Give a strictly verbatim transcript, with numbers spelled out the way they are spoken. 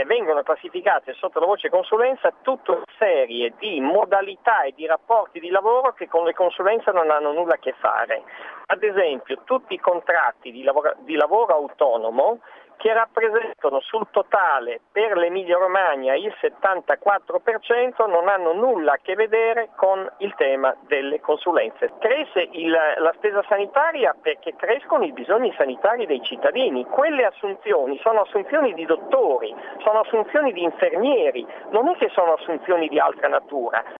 eh, vengono classificate sotto la voce consulenza tutta una serie di modalità e di rapporti di lavoro che con le consulenze non hanno nulla a che fare. Ad esempio, tutti i contratti di lavoro, di lavoro autonomo che rappresentano sul totale per l'Emilia Romagna il settantaquattro per cento non hanno nulla a che vedere con il tema delle consulenze. Cresce il, la spesa sanitaria perché crescono i bisogni sanitari dei cittadini. Quelle assunzioni sono assunzioni di dottori, sono assunzioni di infermieri, non è che sono assunzioni di altra natura.